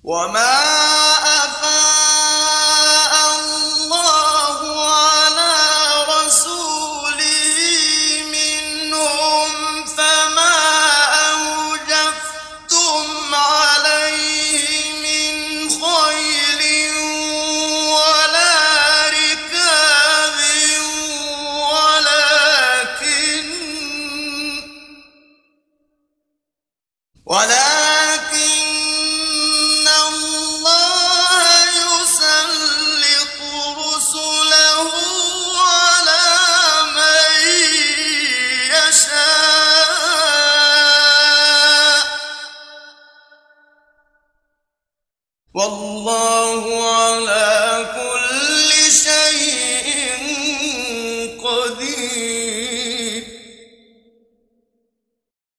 وما أفاء الله على رسوله منهم فما أوجفتم عليه من خيل ولا ركاب ولكن الله يسلط رسله على من يشاء والله